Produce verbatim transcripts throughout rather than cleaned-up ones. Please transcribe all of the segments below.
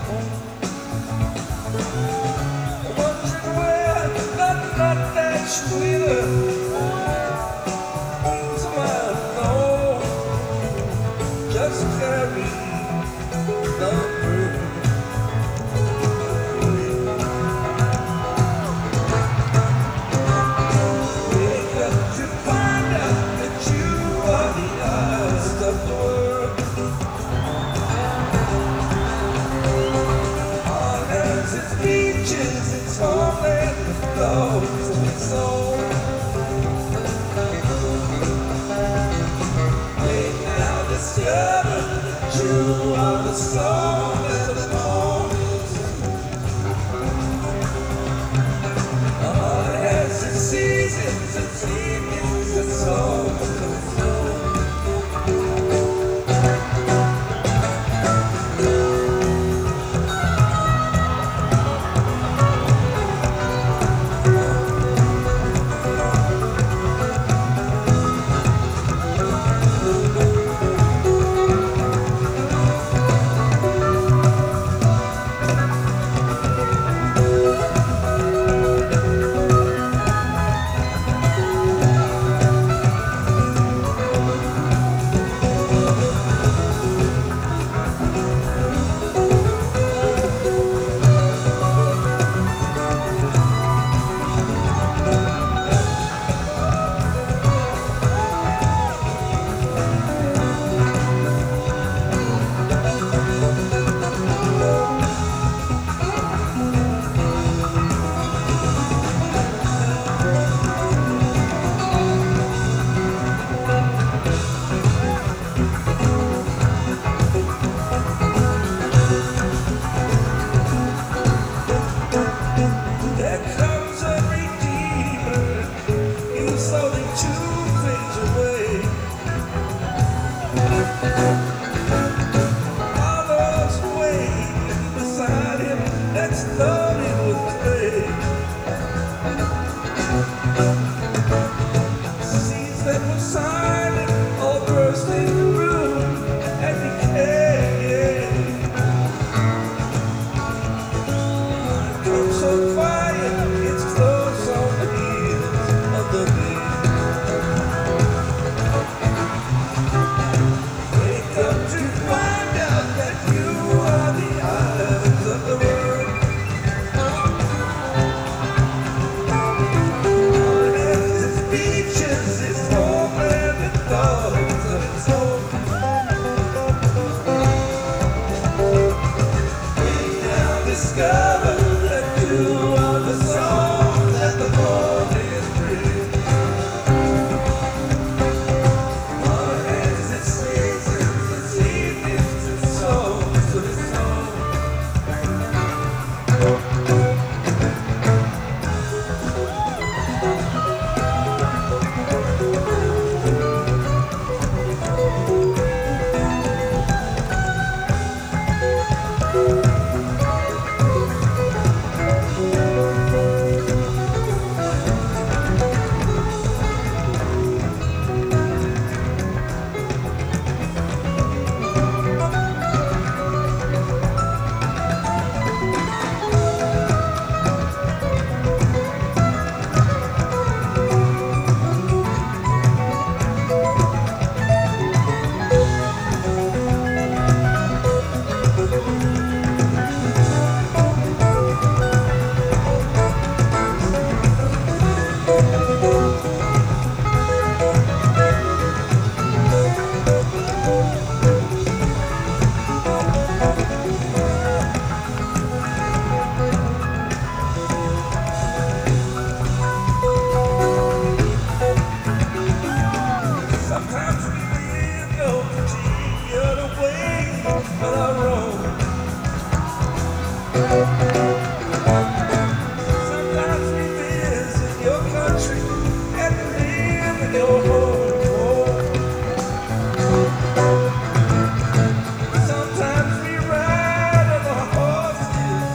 Wondering where nothing not that sweeter to my alone. Just carry the burden. Wake up to find out that you are the eyes of the world. It's beaches, it's homeland that flows to its soul. They now discover that you are the soul that the moment. A heart has its seasons, its evenings, its soul to its soul. Discover that you are the song that the morning brings. Heart has its seasons, its evenings, its souls of its own. Sometimes we visit your country and live in your home. Sometimes we ride on our horses.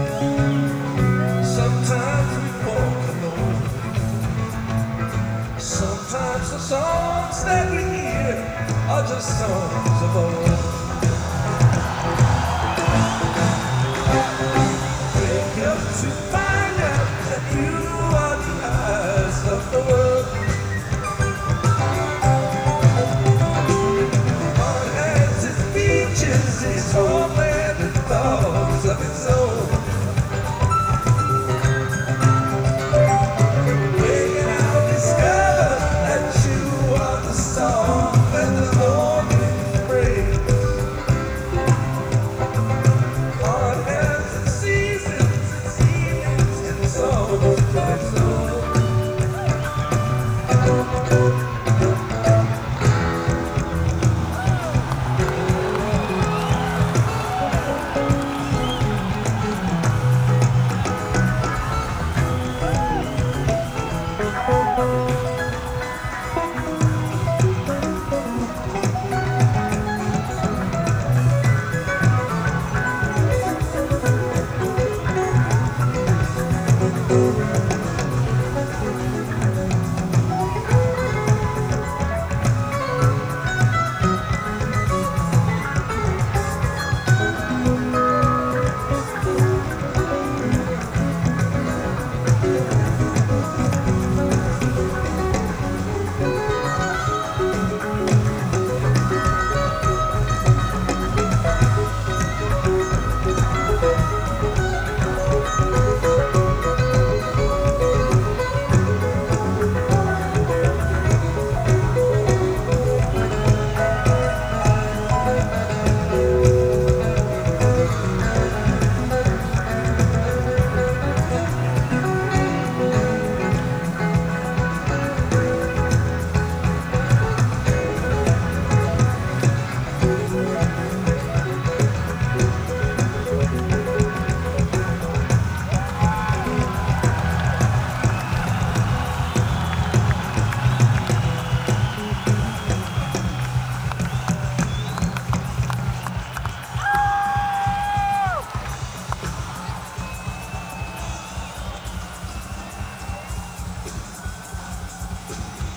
Sometimes we walk alone. Sometimes the songs that we hear are just songs of old.